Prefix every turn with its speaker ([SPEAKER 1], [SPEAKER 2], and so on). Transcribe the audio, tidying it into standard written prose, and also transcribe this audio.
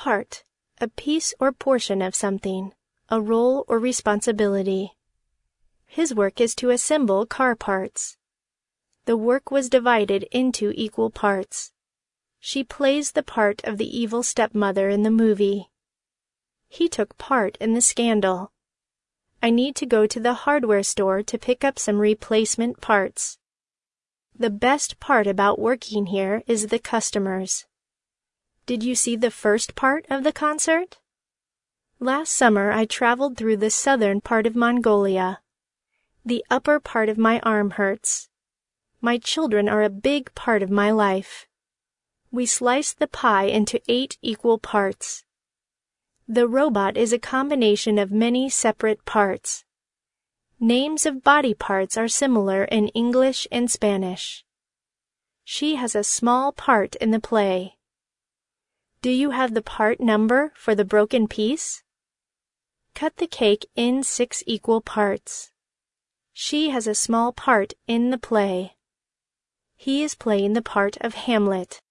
[SPEAKER 1] part, a piece or portion of something, a role or responsibility. His work is to assemble car parts. The work was divided into equal parts. She plays the part of the evil stepmother in the movie. He took part in the scandal. I need to go to the hardware store to pick up some replacement parts. The best part about working here is the customers. Did you see the first part of the concert? Last summer I traveled through the southern part of Mongolia. The upper part of my arm hurts. My children are a big part of my life. We sliced the pie into 8 equal parts. The robot is a combination of many separate parts. Names of body parts are similar in English and Spanish. She has a small part in the play. Do you have the part number for the broken piece? Cut the cake in 6 equal parts. She has a small part in the play. He is playing the part of Hamlet.